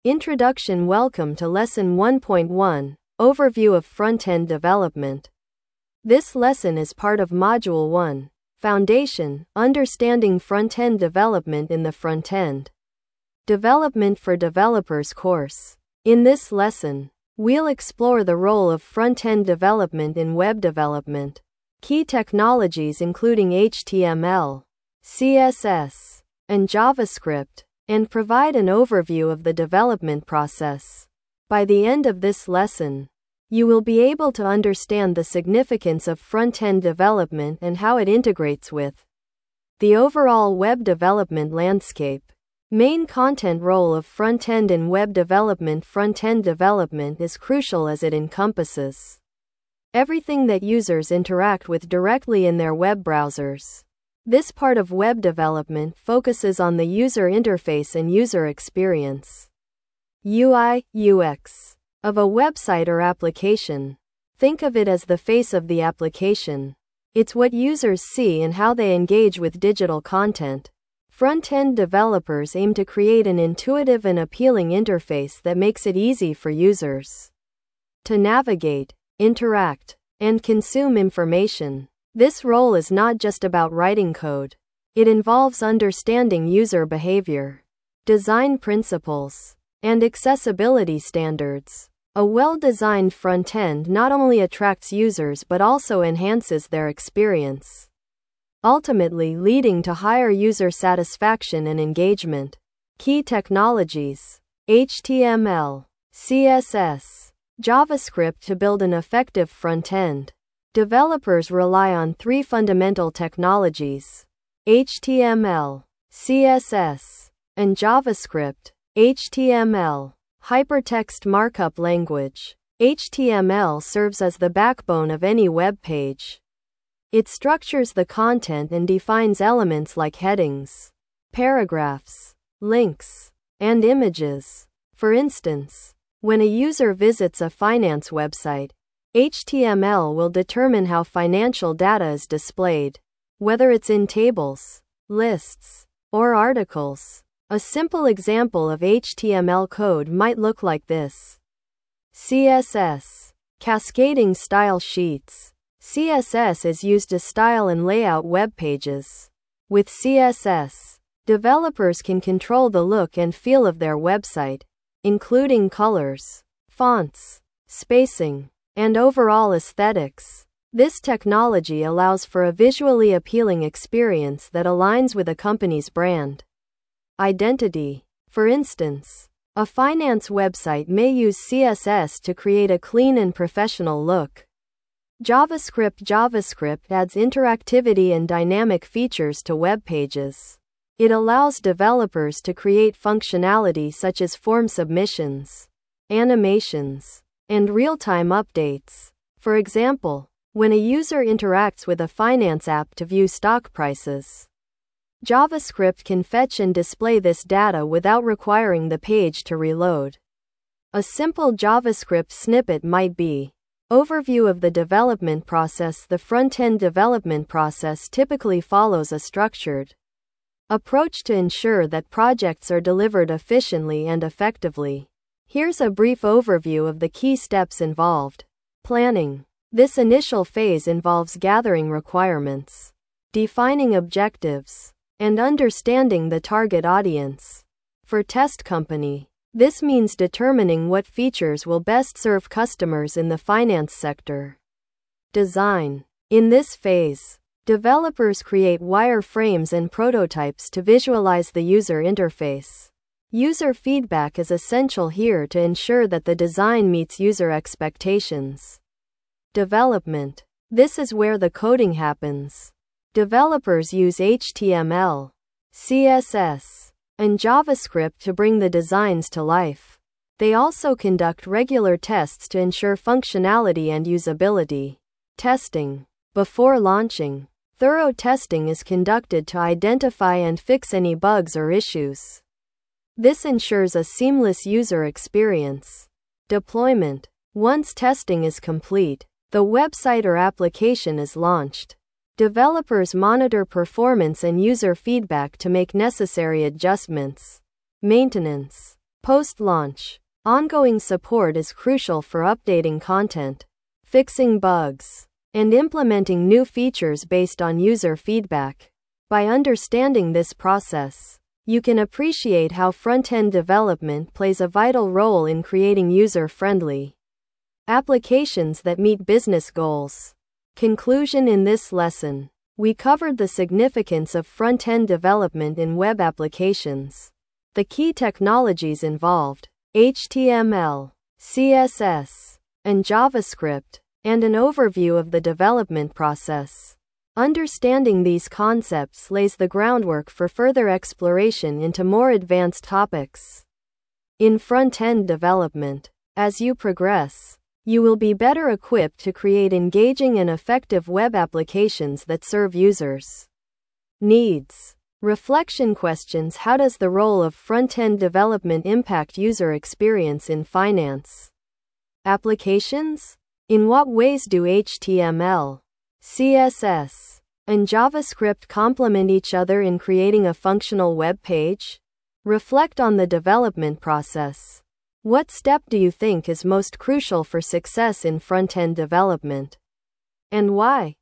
Introduction. Welcome to Lesson 1.1, Overview of Front-End Development. This lesson is part of Module 1, Foundation, Understanding Front-End Development in the Front-End Development for Developers course. In this lesson, we'll explore the role of front-end development in web development, key technologies including HTML, CSS, and JavaScript, and provide an overview of the development process. By the end of this lesson, you will be able to understand the significance of front-end development and how it integrates with the overall web development landscape. Main content role of front-end in web development. Front-end development is crucial as it encompasses everything that users interact with directly in their web browsers. This part of web development focuses on the user interface and user experience, UI, UX, of a website or application. Think of it as the face of the application. It's what users see and how they engage with digital content. Front-end developers aim to create an intuitive and appealing interface that makes it easy for users to navigate, interact, and consume information. This role is not just about writing code. It involves understanding user behavior, design principles, and accessibility standards. A well-designed front-end not only attracts users but also enhances their experience, ultimately leading to higher user satisfaction and engagement. Key technologies: HTML, CSS, JavaScript. To build an effective front-end, developers rely on three fundamental technologies: HTML, CSS, and JavaScript. HTML, Hypertext Markup Language. HTML serves as the backbone of any web page. It structures the content and defines elements like headings, paragraphs, links, and images. For instance, when a user visits a finance website, HTML will determine how financial data is displayed, whether it's in tables, lists, or articles. A simple example of HTML code might look like this. CSS, Cascading Style Sheets. CSS is used to style and lay out web pages. With CSS, developers can control the look and feel of their website, including colors, fonts, spacing, and overall aesthetics. This technology allows for a visually appealing experience that aligns with a company's brand identity. For instance, a finance website may use CSS to create a clean and professional look. JavaScript adds interactivity and dynamic features to web pages. It allows developers to create functionality such as form submissions, animations, and real-time updates. For example, when a user interacts with a finance app to view stock prices, JavaScript can fetch and display this data without requiring the page to reload. A simple JavaScript snippet might be: Overview of the development process. The front-end development process typically follows a structured approach to ensure that projects are delivered efficiently and effectively. Here's a brief overview of the key steps involved. Planning. This initial phase involves gathering requirements, defining objectives, and understanding the target audience. For test company, this means determining what features will best serve customers in the finance sector. Design. In this phase, developers create wireframes and prototypes to visualize the user interface. User feedback is essential here to ensure that the design meets user expectations. Development. This is where the coding happens. Developers use HTML, CSS, and JavaScript to bring the designs to life. They also conduct regular tests to ensure functionality and usability. Testing. Before launching, thorough testing is conducted to identify and fix any bugs or issues. This ensures a seamless user experience. Deployment. Once testing is complete, the website or application is launched. Developers monitor performance and user feedback to make necessary adjustments. Maintenance. Post-launch, ongoing support is crucial for updating content, fixing bugs, and implementing new features based on user feedback. By understanding this process, you can appreciate how front-end development plays a vital role in creating user-friendly applications that meet business goals. Conclusion: in this lesson, we covered the significance of front-end development in web applications, the key technologies involved, HTML, CSS, and JavaScript, and an overview of the development process. Understanding these concepts lays the groundwork for further exploration into more advanced topics in front-end development. As you progress, you will be better equipped to create engaging and effective web applications that serve users' needs. Reflection questions: how does the role of front-end development impact user experience in finance applications? In what ways do HTML, CSS, and JavaScript complement each other in creating a functional web page? Reflect on the development process. What step do you think is most crucial for success in front-end development? And why?